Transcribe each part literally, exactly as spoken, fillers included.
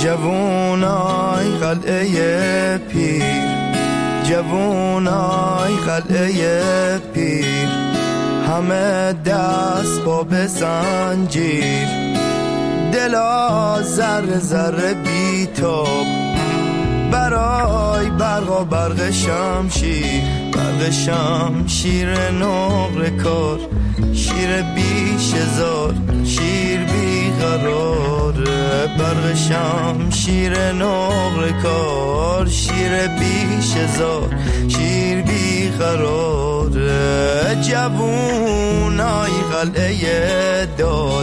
جوونای قلعه پیر، جوونای قلعه پیر، همه دست با به زنجیر، دلا ذره ذره بیتاب برای برق و برق شمشیر، برق شمشیر نقر کار، شیر بیش هزار، شیر بی قرار، برق شمشیر نقر کار، شیر بیش هزار، شیر بی قرار. جوونای قلعه داد،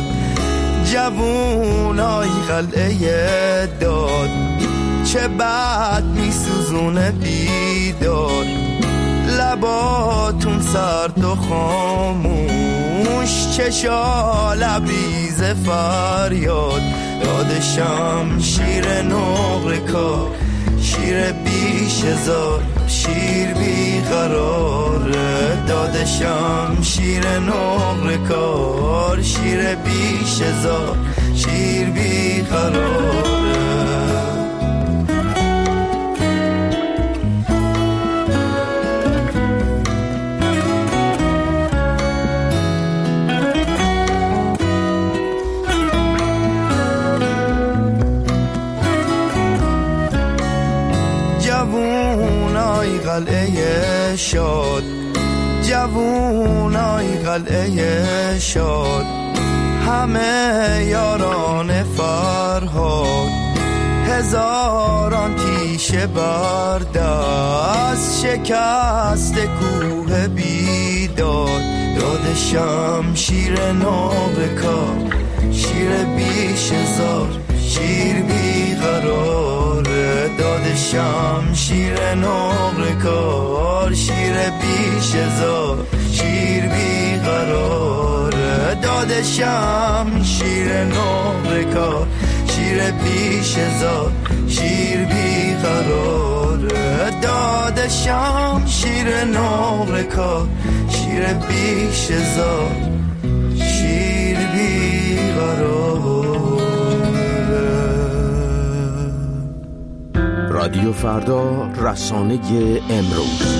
جوونای قلعه داد، چه بد می سوزونه بیداد، لباتون سرد و خاموش، چشا لبریز فریاد، داد شمشیر نقر کار، شیر بیش هزار، شیر بی قرار، داد شمشیر نقر کار، شیر بیش هزار، شیر بی قرار. جوونای قلعه شاد، جوونای قلعه شاد، همه یاران فرهاد، هزاران تیشه بر دست، شکست کوه بیداد، داد شمشیر نقر کار، شیر بیش هزار، شیر بی قرار، داد شمشیر نقر کار، شیر بیش هزار، شیر بی قرار، داد شمشیر نقر کار، شیر بیش هزار، شیر بی قرار، داد شمشیر نقر کار، شیر بیش هزار، شیر بی قرار. رادیو فردا، رسانه امروز.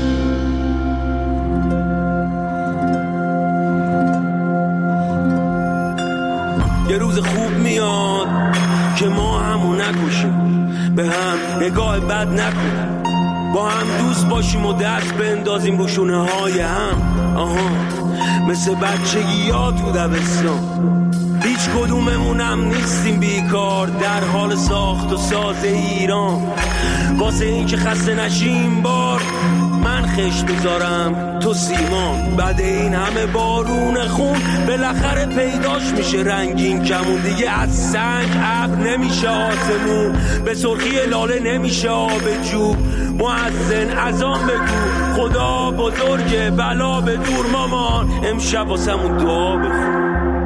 یه روز خوب میاد که ما همو نکشیم، به هم نگاه بد نکنیم، با هم دوست باشیم و دست بندازیم رو شونه های هم. آها مثل بچگی ها تو دبستان، هیچ کدوممونم نیستیم بیکار، در حال ساخت و ساز ایران. واسه این که خسته نشیم بار من خش بذارم تو سیمان، بعد این همه بارون خون بالاخره پیداش میشه رنگین کمون، دیگه از سنگ ابر نمیشه آسمون، به سرخی لاله نمیشه آب جوب. مؤذن اذان بگو خدا بزرگه، بلا به دور مامان، امشب واسمون دعا بخون.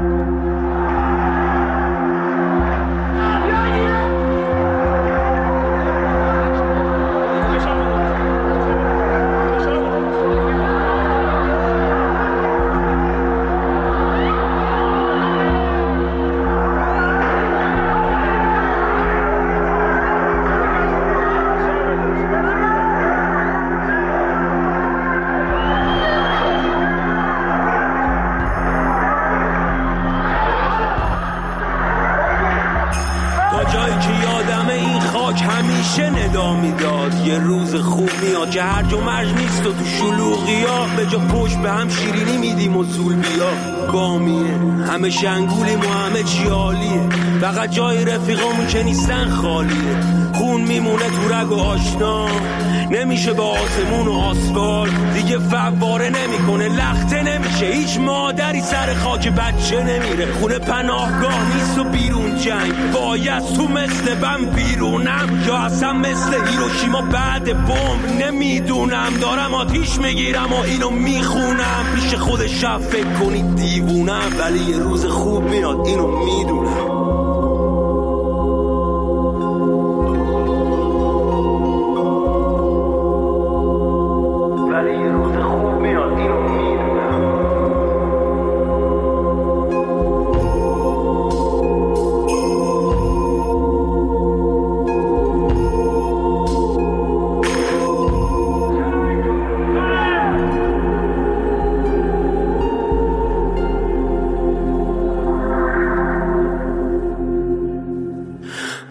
یه روز خوب میاد که هرج و مرج نیست و تو شلوغی ها به جا پشت به هم شیرینی میدیم و زول بیا بامیه، همه شنگولیم و همه چی عالیه، فقط جای رفیقامون که نیستن خالیه، خون میمونه تو رگ و آشنا، نمیشه با آسمون و آسفالت دیگه فواره نمیکنه، لخته نمیشه، هیچ مادری سر خاک بچه نمیره، خونه پناهگاه نیست و بیرون جنگ، باید تو مثل بم بیرونم یا اصلا مثل هیروشیما بعد بمب، نمیدونم دارم آتیش میگیرم و اینو میخونم، پیش خود شب فکر کنید دیوونم، ولی یه روز خوب میاد اینو میدونم.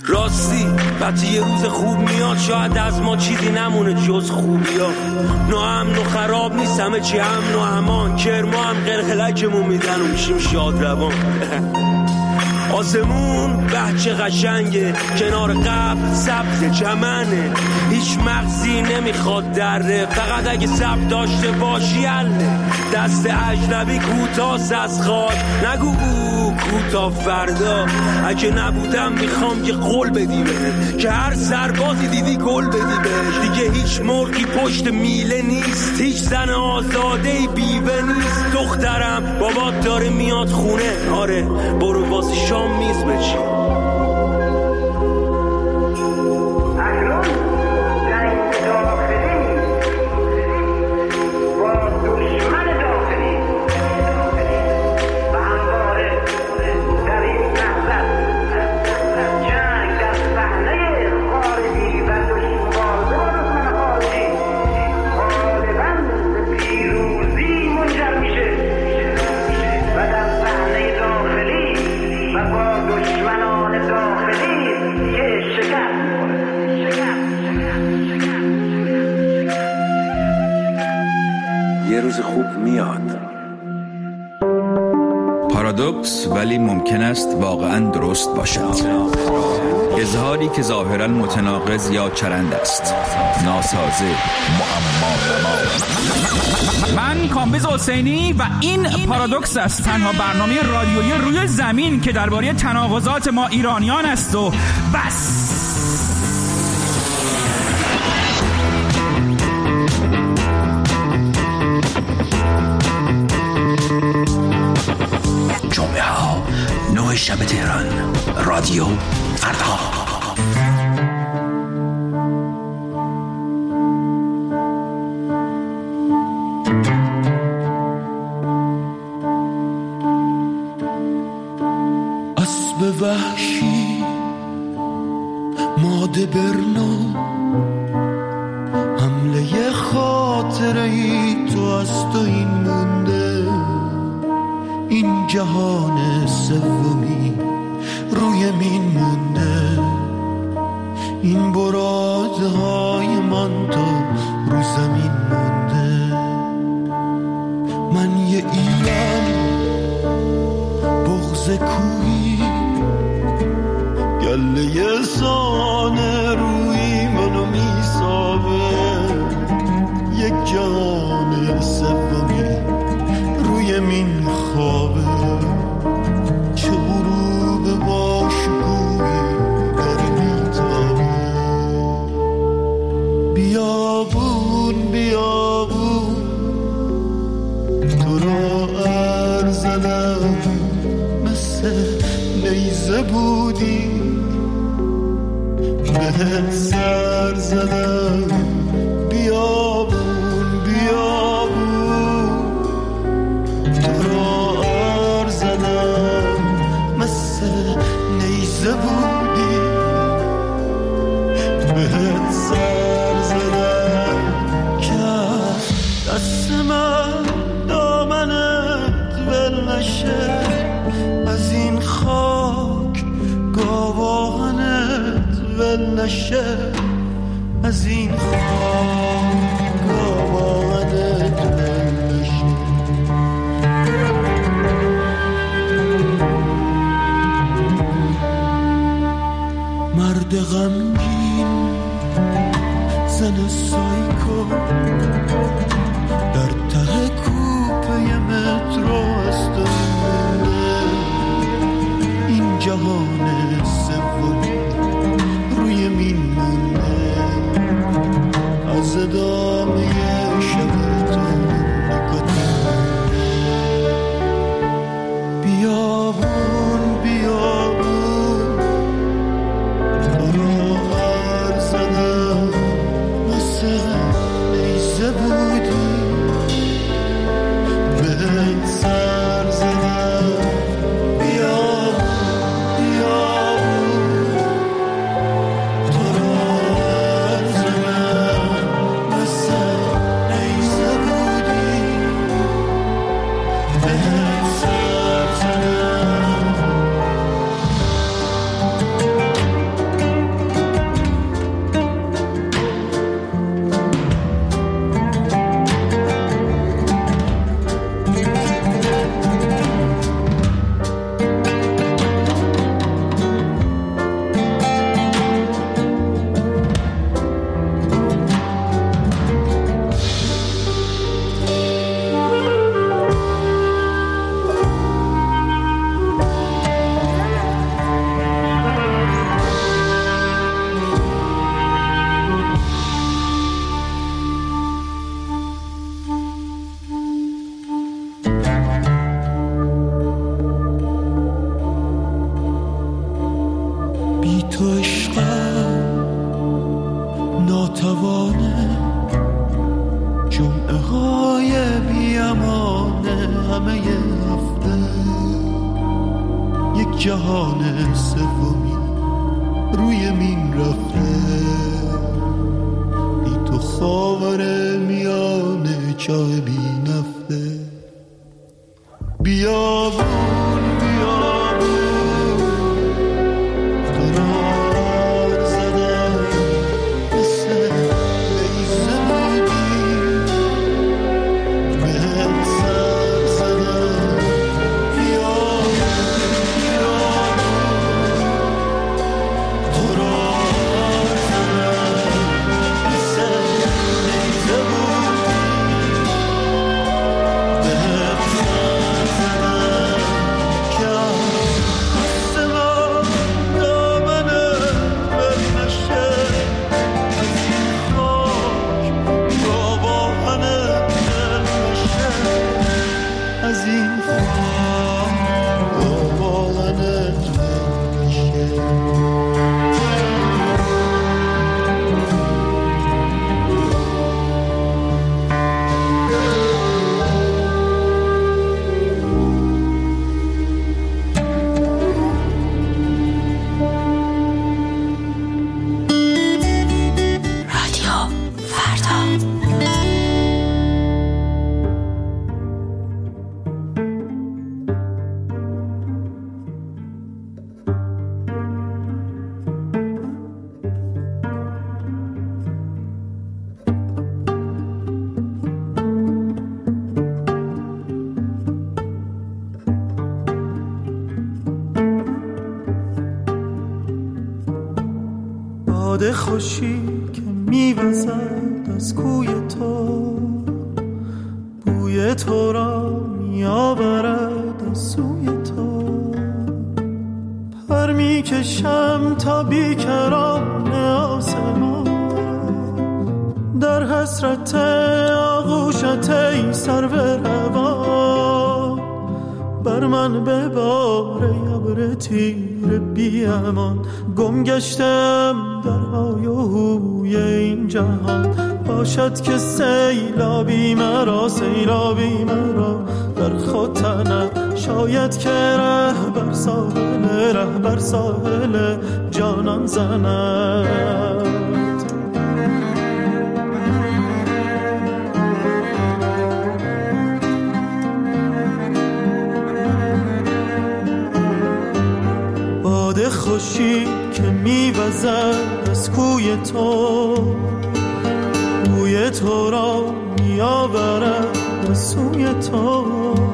راستی وقتی یه روز خوب میاد شاید از ما چیزی نمونه جز خوبی ها. ناامن و خراب نیست همه چی امن و امان، کرما هم قلقلکمون میدن و میشیم شاد روان. آسمون بچه قشنگه، کنار قبل سبز چمنه، هیچ مغزی نمیخواد دره، فقط اگه سب داشته باشی حله. دست اجنبی کوتاست از خاک، نگو کوتا فردا. اگه نبودم میخوام که قول بدی بهت که هر سربازی دیدی گل بدی بهش. دیگه هیچ مرغی پشت میله نیست، هیچ زن آزادهی بیوه نیست. دخترم بابات داره میاد خونه، آره برو واسه شام میز بچین. خوب میاد. پارادوکس ولی ممکن است واقعا درست باشد. اظهاری که ظاهرا متناقض یا چرند است، ناسازه، معما. من کامبیز حسینی و این پارادوکس است، تنها برنامه رادیویی روی زمین که درباره تناقضات ما ایرانیان است و بس. جمعه ها نه شب تهران، رادیو فردا. اسب وحشی ماده برنا، حمله خاطره ای تو از تو این مونده. این جهان سومی روی مین مونده، این برادهای من تا رو زمین مونده. من یه ایران بغض کوهی، گله یه سانه روی منو میسابه. یک جهان سومی روی مین خوابه، چه غروب با شکوهی داره میتابه. بیابون بیابون تو را ارزدم، مثل نیزه بودی بهت سر زدم. بیابون بیابون تو را ار زدم، مثل نیزه بودی بهت سر زدم. که دست من دامنت ول نشه، از این خاک گاوانت ول نشه، از این خاک گاوانت ول نشه. مرد غمگین زن سایکو در ته کوپه مترو است. این جهان سومی روی مین مونده، از ادامه شب تو نکته. بیابون بیابون تو را ور زدم، مثل نیزه بودی بهت سر زدم. بیابون بیابون بی تو عشقم ناتوانه، جمعه های بی امانه، همه هفته یک جهان سومی روی مین رفته، بی تو خاور میانه چاه بی نفته. بیابون بیابون تو را زدم مثل بیزه بودی، بهت سر زدم. بیابون بیابون تو را زدم مثل بیزه بودی، بهت سر زدم که آسمان دامنه برنشه، از این خاک گاواهنه برنشه، از این خاک گاواهنه برنشه. رادیو فردا. باد خوشی که میوزد از کوی تو، بوی تو را میآورد از سوی تو. پر میکشم تا بیکران آسمان، در حسرت آغوشت ای سرو روان. بر من ببار ابر تیر بی امان، گم گشتم در های و هوی این جهان. باشد که سیلابی مرا سیلابی مرا در خود تند، شاید که ره بر ساحل ره بر ساحل جانان زند. باد خوشی که میوزد از کوی تو، بوی تو را میآورد از سوی تو.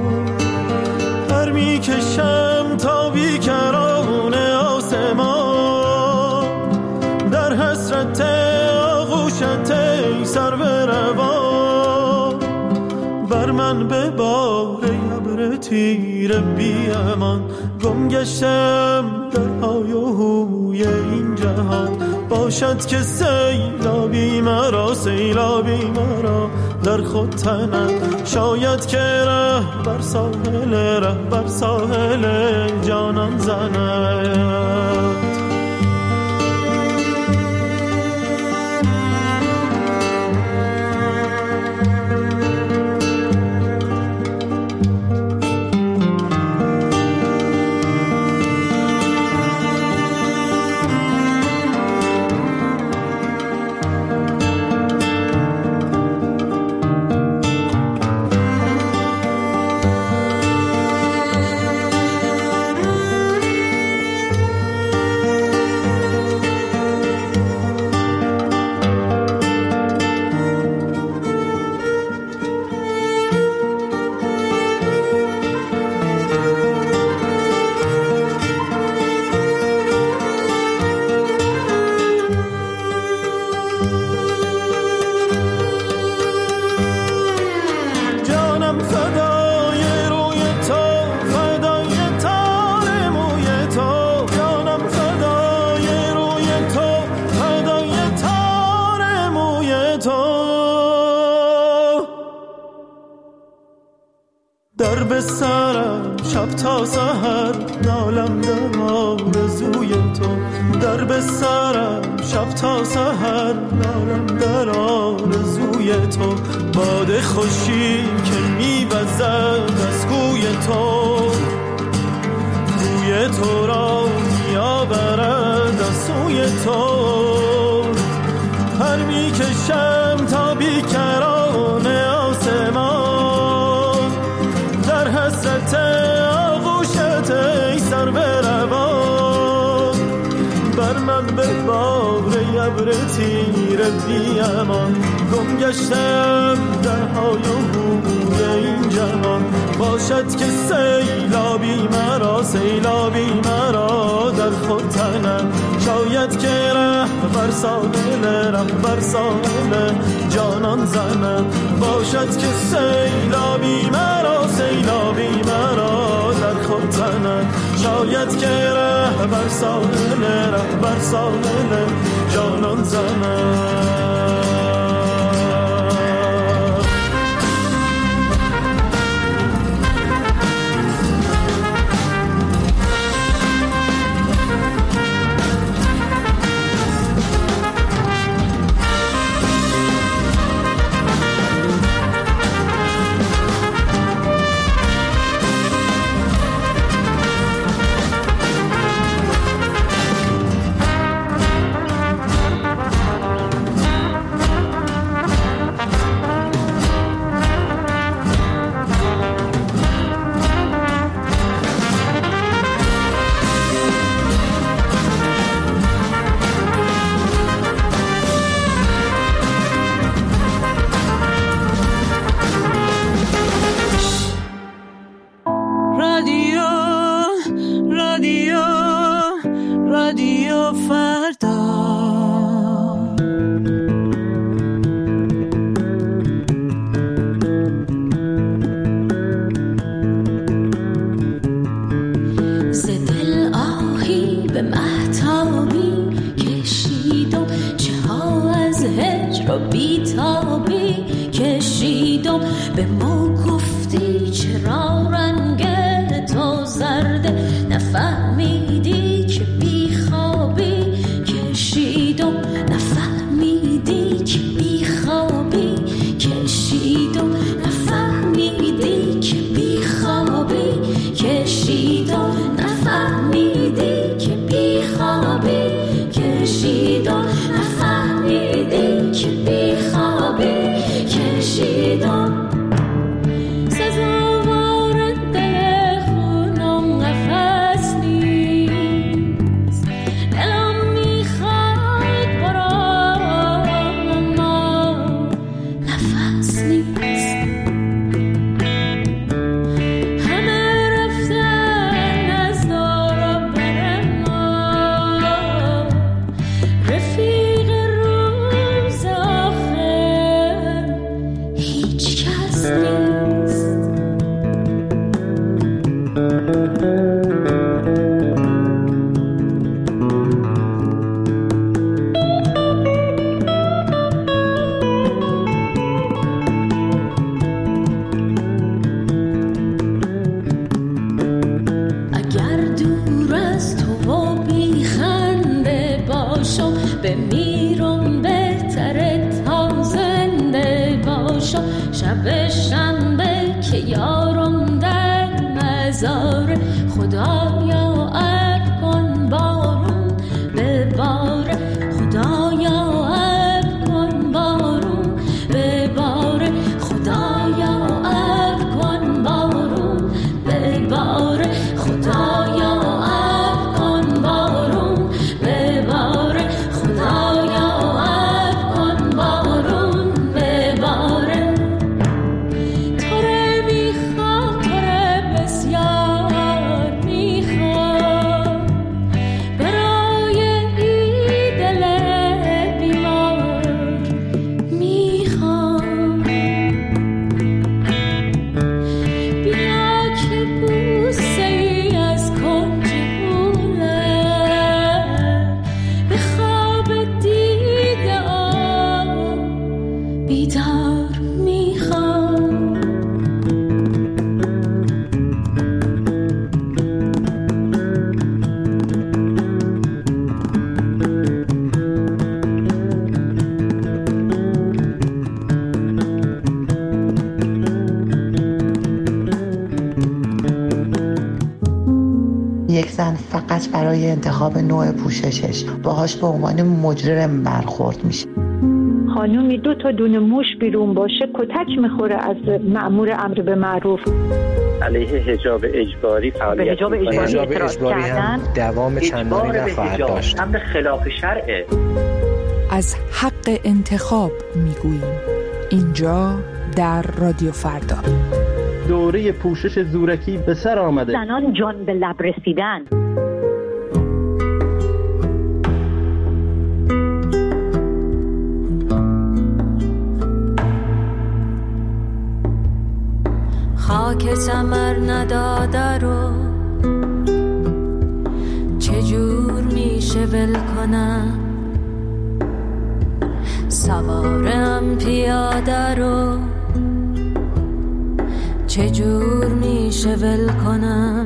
پر میکشم تا بیکران آسمان، در حسرت آغوشت ای سرو روان. بر من ببار ابر تیر بی امان، گم گشتم در های و هوی این جهان. باشد که سیلابی مرا سیلابی مرا در خود تند، شاید که ره بر ساحل ره بر ساحل جانان زند. در به سرم شب تا سحر نالم در آرزوی تو، سر به سرم شب تا سحر دارم در آرزوی تو، باد خوشی که میوزد از کوی تو، روی تو را میآورد از سوی تو، پر میکشم تا بیکران آسمان، در حسرت آغوشت ای سر به روان، بر من به بار ابر تیر بی امان، گم گشتم در های و هوی این جهان، باشد که سیلابی مرا سیلابی مرا در خود تنم، شاید که ره بر ساحل ره بر ساحل جانان زنم، باشد که سیلابی مرا سیلابی مرا در خود تنم، شاید که ره بر ساحل ره بر ساحل جانان زنم. میخواد برای انتخاب نوع پوششش باهاش به عنوان مجرم برخورد میشه. خانومی دو تا دونه موش بیرون باشه کتک میخوره از مأمور امر به معروف. علیه حجاب اجباری فعالیت حجاب اجباری, اجباری هم دوام چندانی نخواهد داشت. امر خلاف شرعه. از حق انتخاب میگوییم اینجا در رادیو فردا. دوره پوشش زورکی به سر آمده. زنان جان به لب رسیدن. خاک ثمر نداده رو چجور میشه ول کنم، سوارم پیاده رو چجور میشه ول کنم،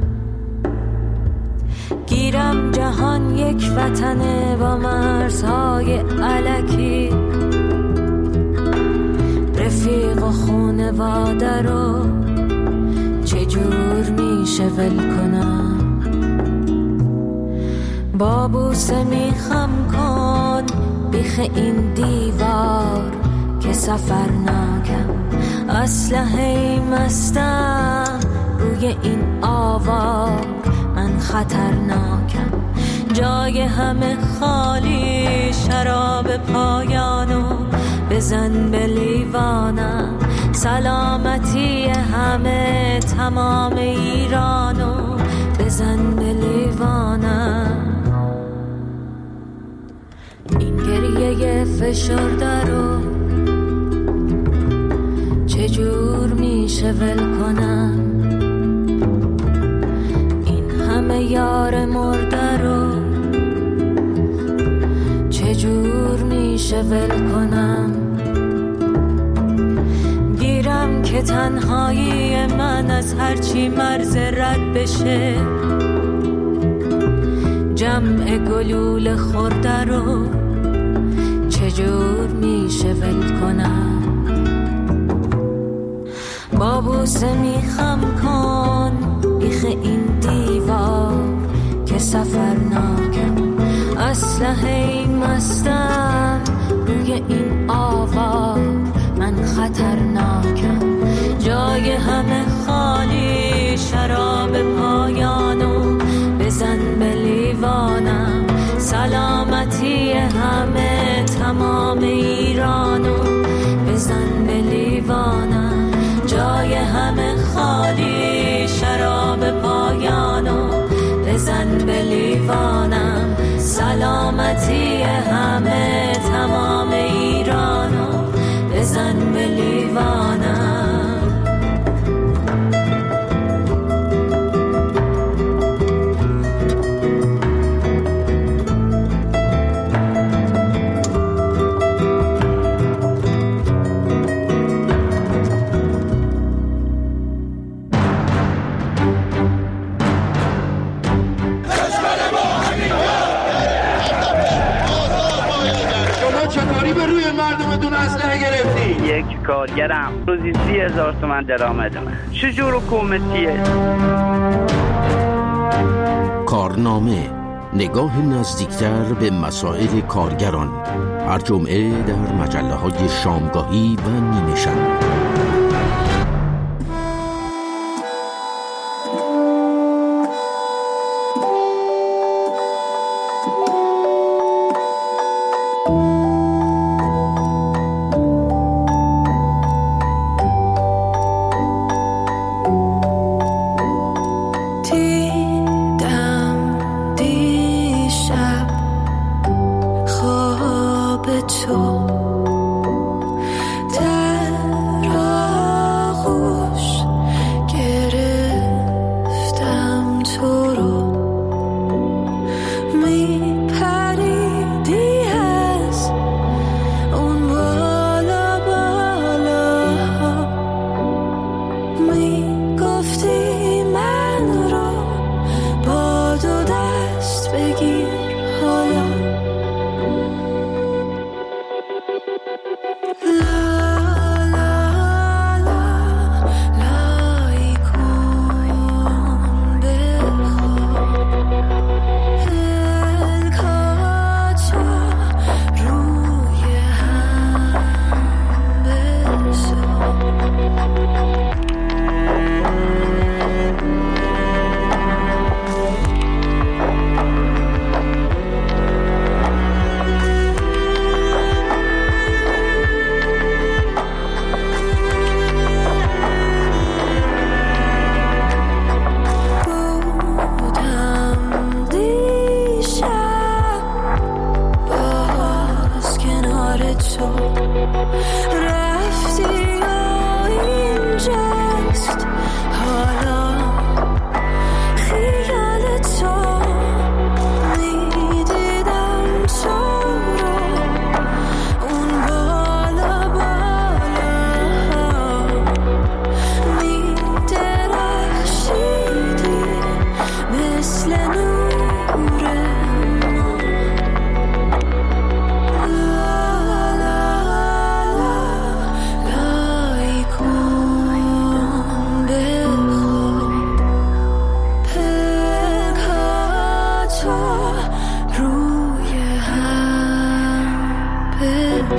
گیرم جهان یک وطنه با مرزهای الکی، رفیق و خونواده رو چجور میشه ول کنم، با بوسه میخم کن بیخ این دیوار که سفر ناکم، اسلحه مستم روی این آوار من خطرناکم، جای همه خالی شراب پایانو بزن به لیوانم، سلامتی همه تمام ایرانو بزن به لیوانم، این گریه فشرده رو چجور میشه ول کنم، این همه یار مرده رو چجور میشه ول کنم، گیرم که تنهایی من از هرچی مرز رد بشه، جمع گلول خورده رو چجور میشه ول کنم، با بوسه میخم کن بیخ این دیوار که سفر ناکم، اسلحه مستم روی این آوار من خطرناکم، جای همه خالی شراب پایانو بزن به لیوانم، سلامتی همه تمام ایرانو بزن به لیوانم، جای همه خالی شراب پایانو بزن به لیوانم، سلامتی همه تمام ایرانو بزن به لیوانم. یک کارگرم روزی سی هزار تومن درآمدمه، چجور حکومتیه؟ کارنامه، نگاه نزدیکتر به مسائل کارگران، هر جمعه در مجله های شامگاهی و نیمه شب.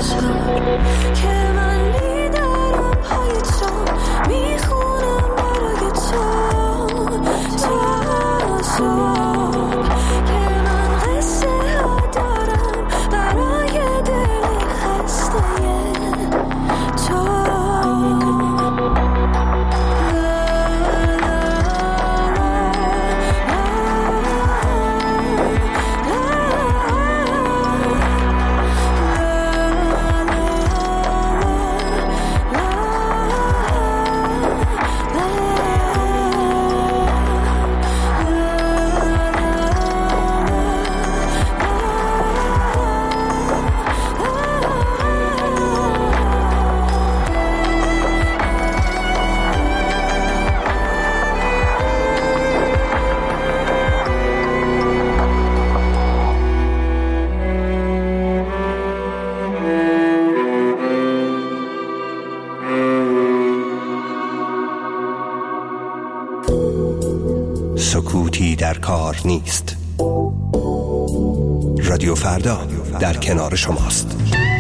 سکوتی در کار نیست. رادیو فردا در کنار شماست.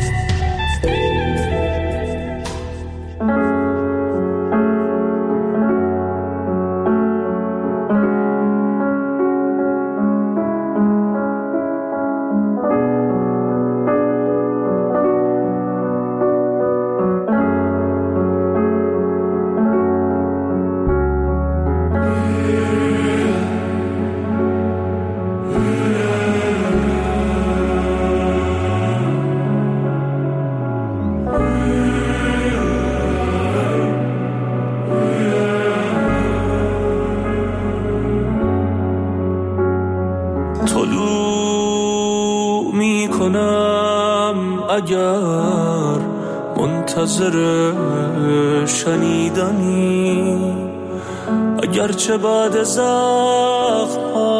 اگر منتظر شنیدنی، اگرچه بعد زخم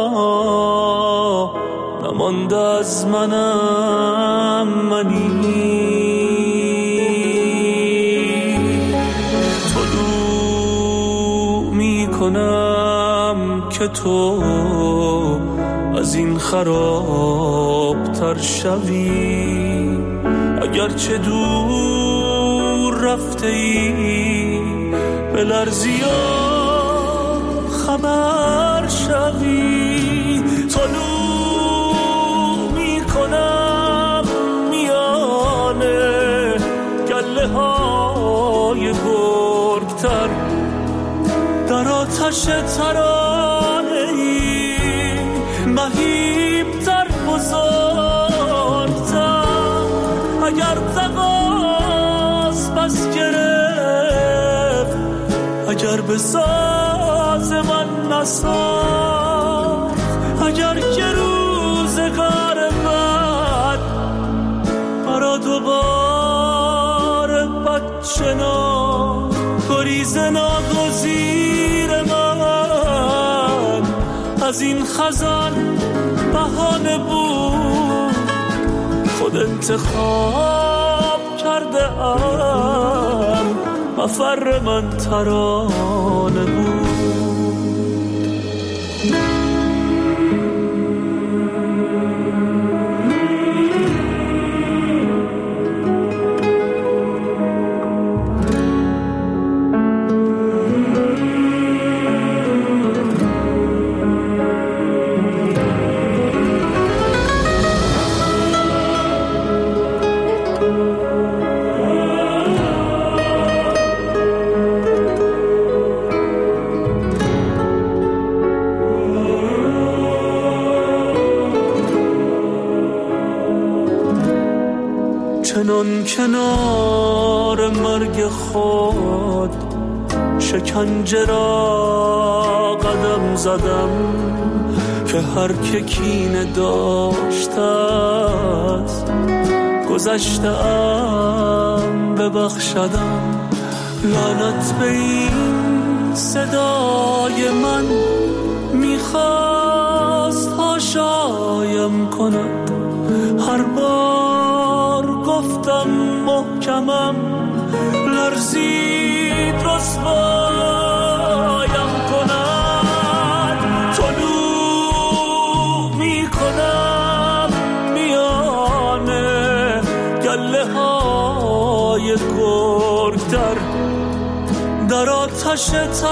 ها نمانده از منم منی، طلوع می کنم که تو از این خراب تر شوی، اگرچه دور رفته ای بلرزی و خبر شوی، طلوع می کنم میانه گله های گرگتر، در آتش ترانه ای مهیبتر بزرگتر، اگر تقاس بس گرفت، اگر به ساز من نساخت، اگر که روزگار بد برا دوباره بد شناخت، گریز ناگزیر من از این خزان بهانه بود، خود انتخاب کرده ام مفر من ترانه بود. چنان کنار مرگ خود شکنجه را قدم زدم، که هر که کینه داشته است گذشته ام ببخشدم، لعنت به این صدای من میخواست هاشایم کند، هر بار گفتم محکمم لرزید رسوایم کند، طلوع می کنم میانه گله ها نقش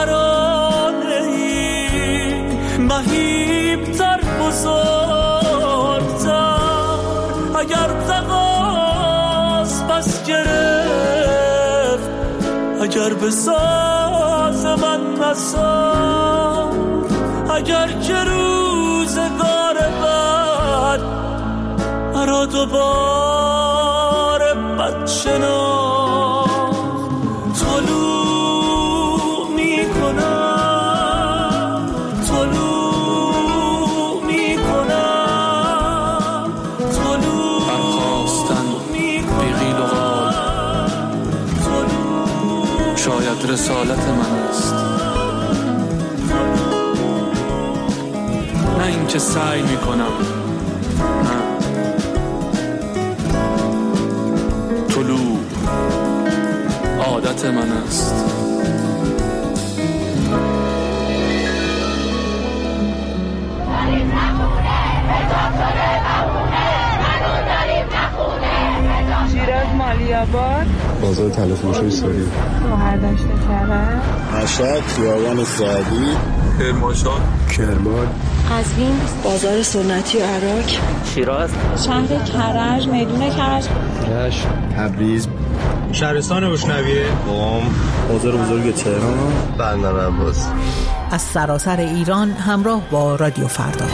ترانه‌ای مهیب‌تر بزرگتر، اگر تقاس پس گرفت، اگر به ساز من نساخت، اگر که روزگار بعد مرا دوباره بد شناخت، طلوع میکنم، طلوع میکنم، طلوع برخواستن بیغیل و غال، شاید رسالت من است، نه اینکه سعی میکنم، نه، طلوع عادت من است. شیراز مالی‌آباد، بازار طلا فروشی سوری، شهردشت کرج، مشهد خیابان سعدی، کرمانشاه، کرمان، قزوین، بازار سنتی و عراق، شیراز، شهر کرج، میدون کرج، رشت، تبریز، شهرستان بشنویه، قم، بازار بزرگ تهران، بندر عباس. از سراسر ایران همراه با رادیو فردا.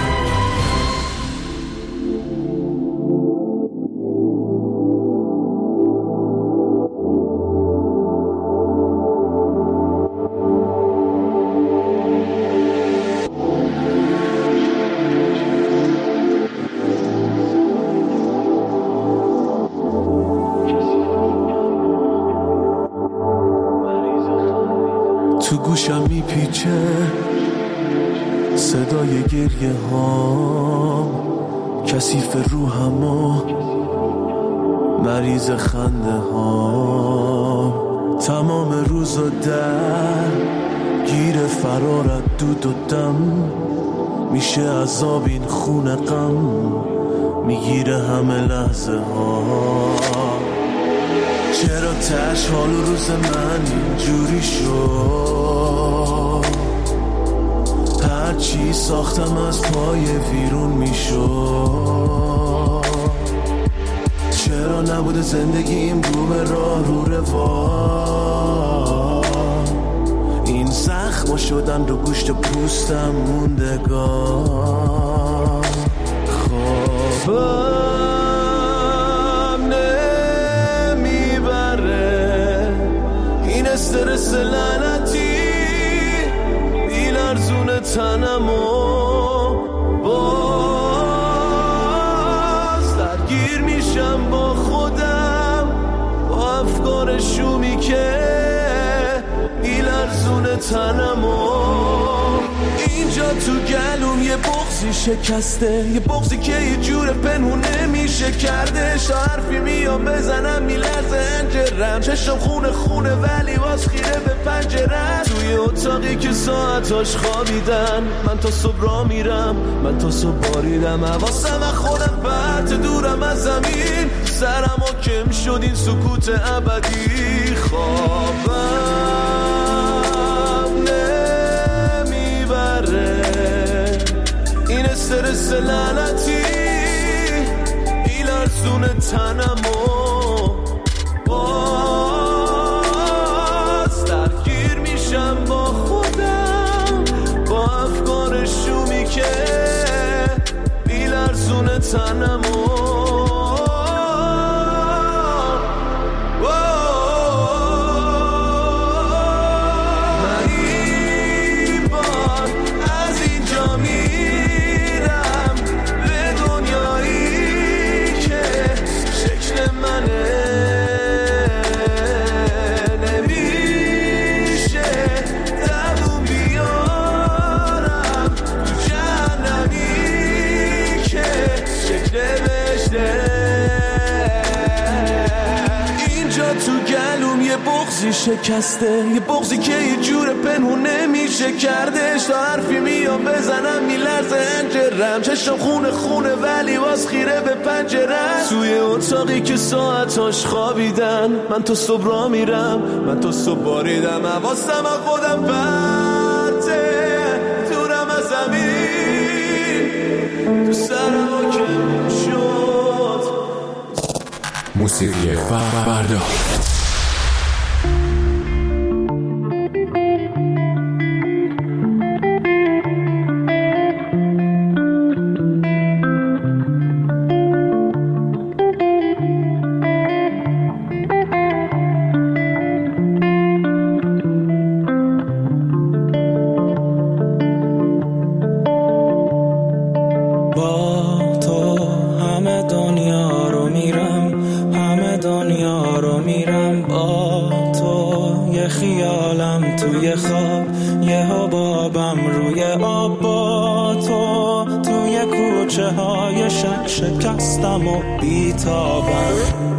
تو گوشم میپیچه صدای گریه ها، کثیف روحم و مریض خنده ها، تمام روز و در گیر فرارت دود و دم، میشه عذاب این خون غم، میگیره همه لحظه ها. چرا تش حال روز من اینجوری شد، هرچی ساختم از پای ویرون میشد، چرا نبوده زندگیم رو به راه رو روا، این زخم شدن رو گوشت پوستم موندگار، خوابم نمیبره این استرس لعنتی، بیلرزون تنم و باز درگیر میشم با خودم، با افکار شومی که بیلرزون تنم و اینجا تو گلوم یه بغضی شکسته، یه بغضی که یه جور پنهون نمیشه کردش، حرفی میام بزنم میلرزه انجرم، چشم خونه خونه ولی باز خیره به پنجرم، توی اتاقی که ساعتاش خوابیدن، من تا صبح را میرم، من تا صبح باریدم، حواسم از خودم پرت دورم از زمین، سرم و کم شد این سکوت ابدی، خوابم نمیبره این استرس لعنتی، بیلرزون تنم و باز درگیر میشم با خودم، با افکار شومی که بیلرزون تنم و بغضی شکسته، یه بغضی که یه جور پنهون نمیشه کردش، تا حرفی میام بزنم میلرزه انجرم، چشم خونه خونه ولی باز خیره به پنجرم، توی اتاقی که ساعتاش خوابیدن، من تو صبح را میرم، من تو صبح باریدم، حواسم از خودم پرته، دورم از زمین، تو سرم آکم شد. موسیقی فردا. شکستم و بیتابم.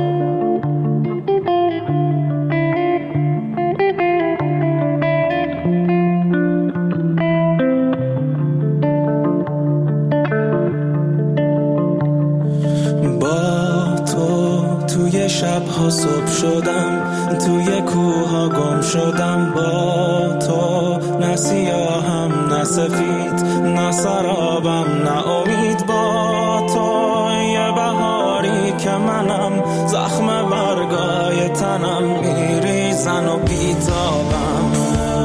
با تو توی شبها صبح شدم، توی کوها گم شدم. با تو نه سیاهم نه سفید، نه سرابم نه امید. با تو یه بهاری که منم، زخم برگای تنم میریزن و بیتابم.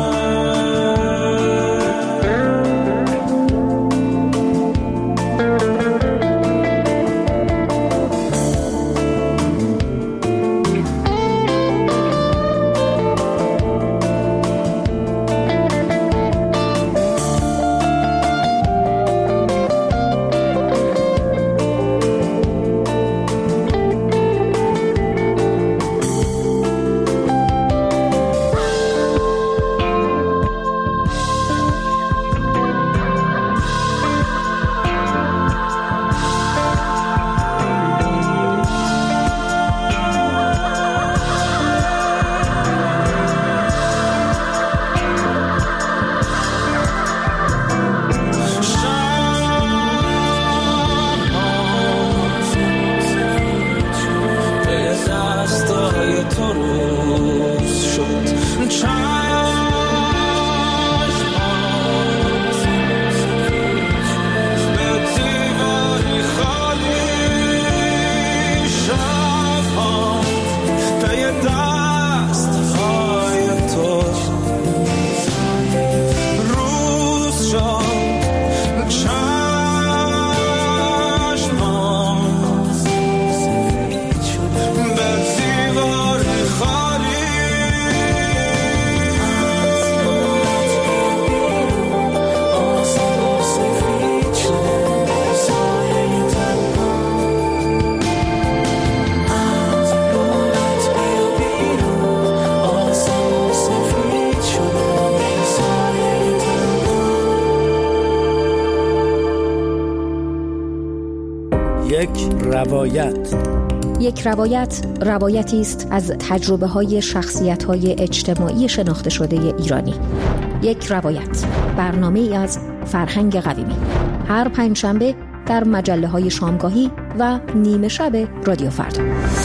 یک روایت. یک روایت روایتی است از تجربه های شخصیت های اجتماعی شناخته شده ایرانی. یک روایت، برنامه ای از فرهنگ قویمی، هر پنجشنبه در مجله های شامگاهی و نیمه شب رادیو فردا.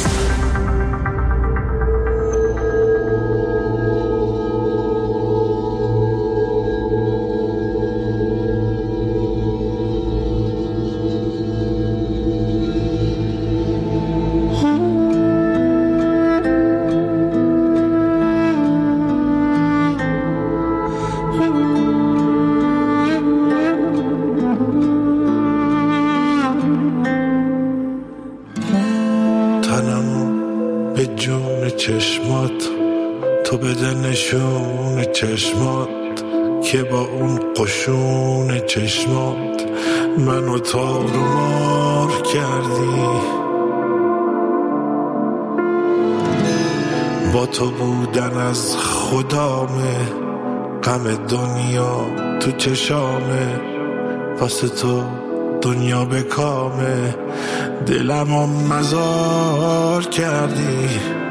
چشمات تو بده نشون چشمات که با اون قشون چشمات منو تار و مار کردی. با تو بودن از خدامه، غم دنیا تو چشامه، واسه تو دنیا به کامه، دلمو مزار کردی.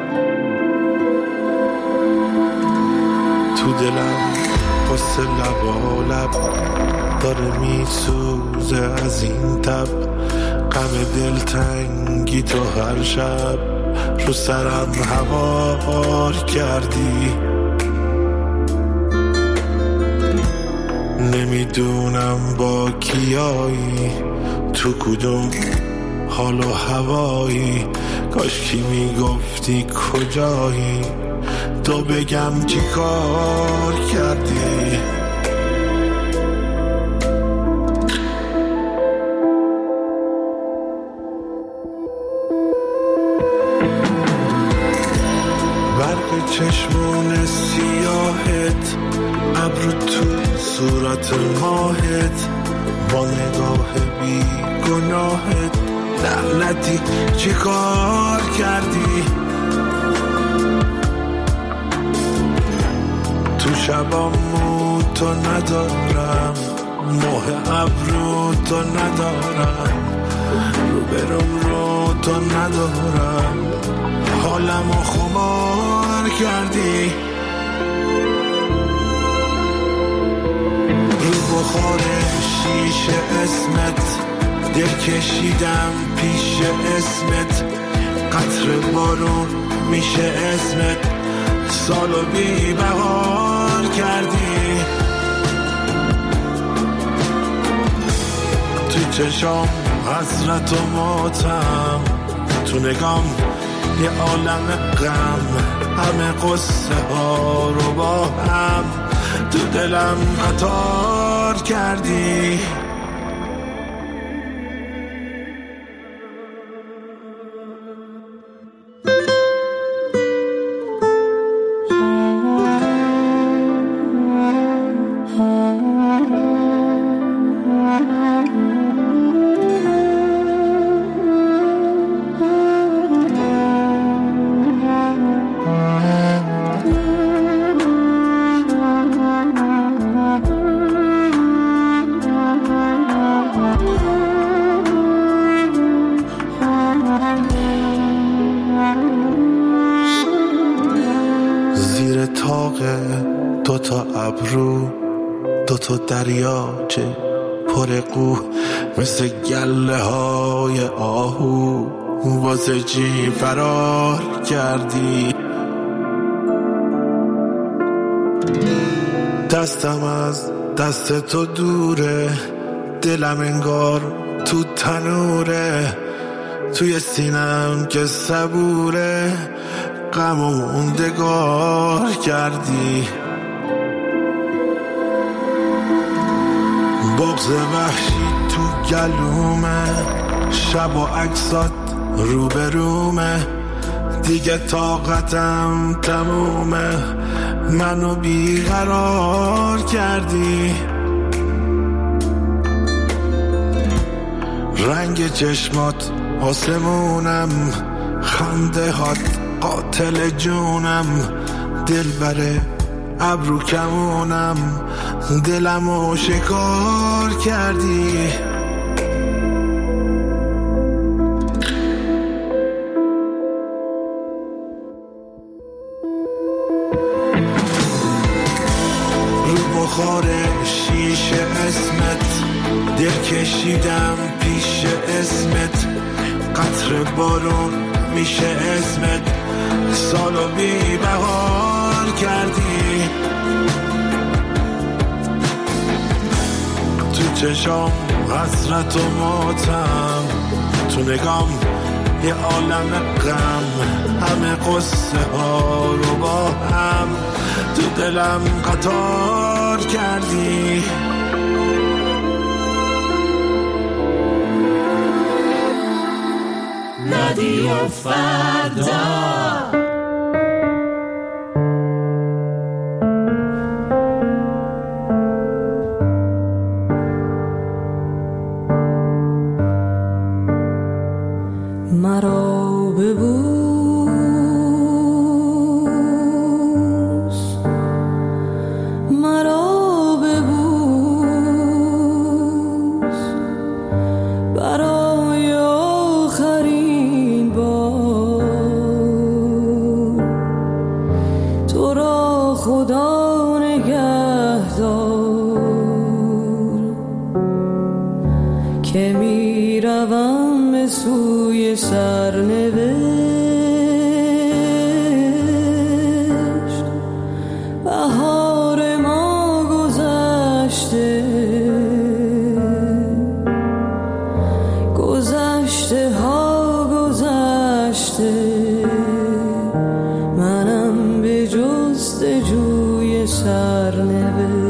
تو دلم قصه لب و لب داره میسوزه از این تب، غم دلتنگی تو هر شب رو سرم هوار کردی. نمیدونم با کیایی تو کدوم حال و هوایی، کاش کی میگفتی کجایی تو بگم چی کار کردی. برق چشمون سیاهت، ابرو تو صورت ماهت، با نگاه بی گناهت لعنتی چی کار کردی. تو شبامو تو ندارم، ماه ابرو تو ندارم، رو برم رو تو ندارم، حالمو خمار کردی. رو بخار شیشه اسمت دل کشیدم پیش اسمت، قطر بارون میشه اسمت، سالو بی بهار کردی. تو چشام حسرت و ماتم، تو نگام یه عالم غم، همه قصه ها رو با هم تو دلم قطار کردی. دوتا ابرو دوتا دریاچه پر قو، مثل گله های آهو واسه چی فرار کردی. دستم از دست تو دوره، دلم انگار تو تنوره، توی سینم که صبوره، غم و موندگار کردی. بغض وحشی تو گلومه، شب و عکسات روبرومه، دیگه طاقتم تمومه، منو بیقرار کردی. رنگ چشمات آسمونم، خنده هات قاتل جونم، دل بره ابرو کمونم، دلمو شکار کردی. رو بخار شیشه اسمت دل کشیدم پیش اسمت، قطر بارون میشه اسمت، سالو بی بهار کردی. تو چشام حسرت و ماتم، تو نگام یه عالم غم، همه قصه ها رو با هم تو دلم قطار کردی. رادیو فردا مرا ببوس، مرا ببوس، برای آخرین بار، تو را خدا نگهدار که می روم سرنوشت. بهار ما گذشته، گذشته ها گذشته، منم به جستجوی سرنوشت.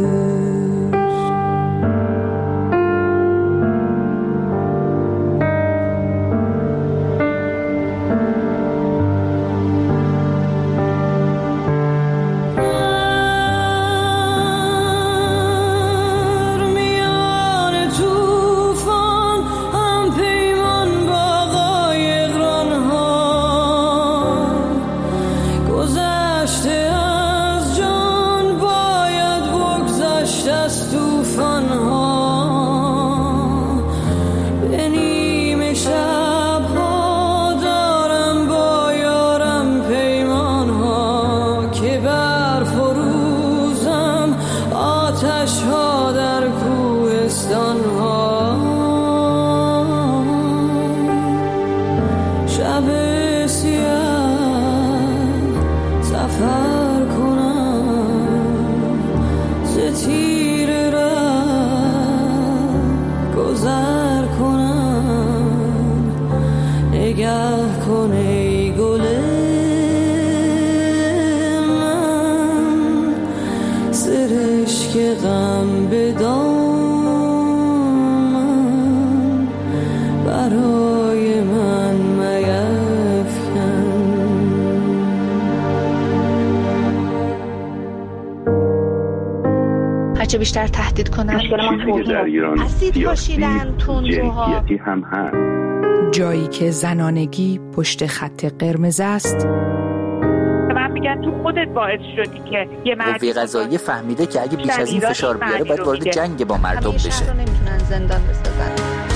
هرچه بیشتر تهدید کنن در ایران اسید پاشیدن، تندروها هم هست. جایی که زنانگی پشت خط قرمز است. من میگم تو خودت باعث شدی که یه مرد قوه قضاییه فهمیده که اگه بیش از این فشار بیاره باید وارد جنگ با مردم بشه. همیشه رو نمیتونن زندان بسازن.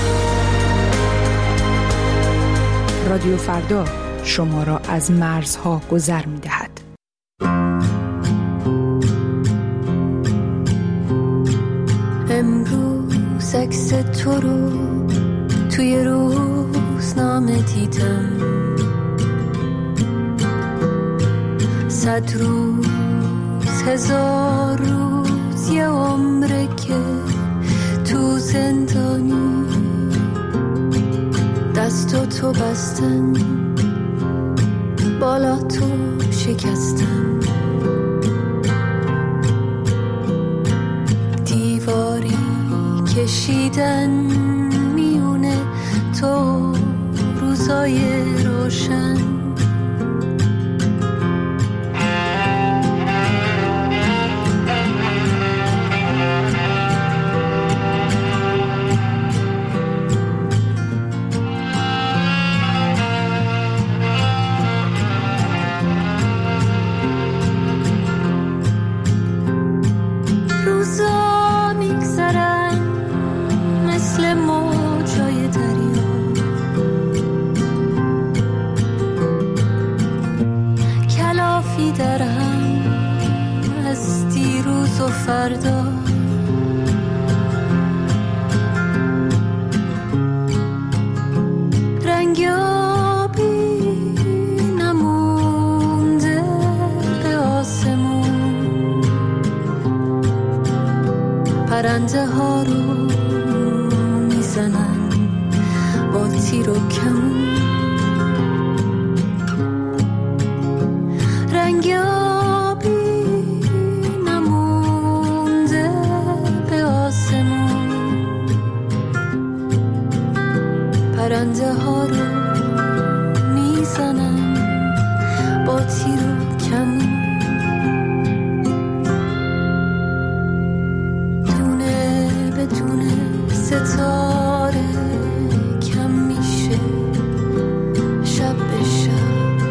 رادیو فردا شما را از مرزها گذر میدهد. امروز عکس تو رو توی روزنامه دیدم، صد روز هزار روز یه عمره که تو زندانی، دستو تو بستن بالا تو شکستن، دیواری کشیدن میونه تو روزای روشن. روزا میگذرن مثل موجای دریا، کلافی در هم از دیروز و فردا، رنگ آبی نمونده به آسمون، پرنده ها رو میزنن با تیر و کمون، رنگ آبی نمونده به آسمون، پرنده ها رو میزنن با تیر و کمون. دونه به دونه ستاره کم میشه شب به شب،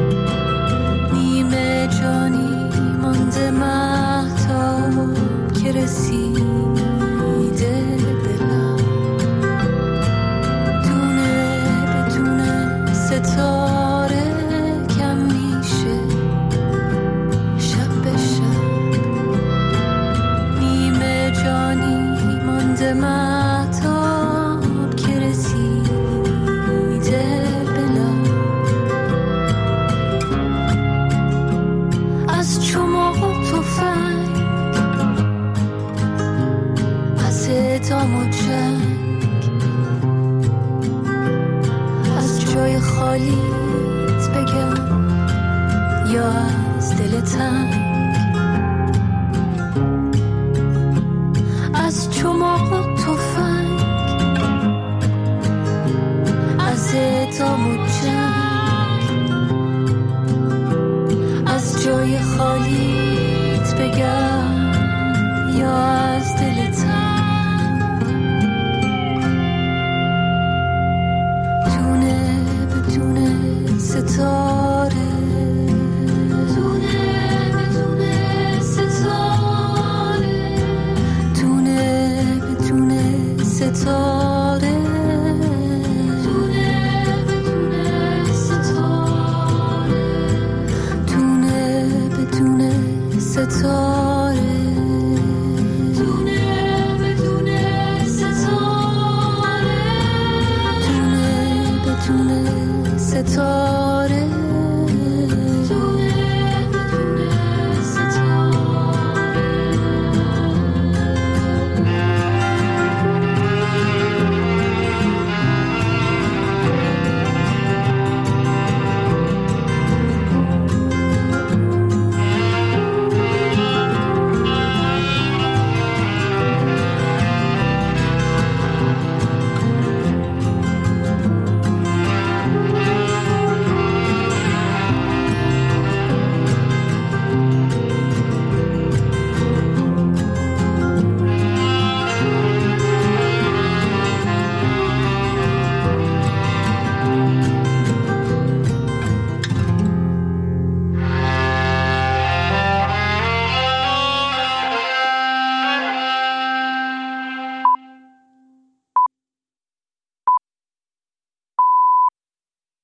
نیمه جانی مانده مهتاب که رسیده به لب، دونه به دونه ستاره کم میشه خالیت بگم یا از دل تنگ، از چماق و تفنگ، از اعدام و جنگ، از جای خالیت بگم یا از دل تنگ، دونه بدونه ستاره، دونه بدونه ستاره، دونه بدونه ستاره، دونه بدونه ستاره، دونه بدونه ستاره، دونه بدونه ستاره، دونه بدونه ستاره.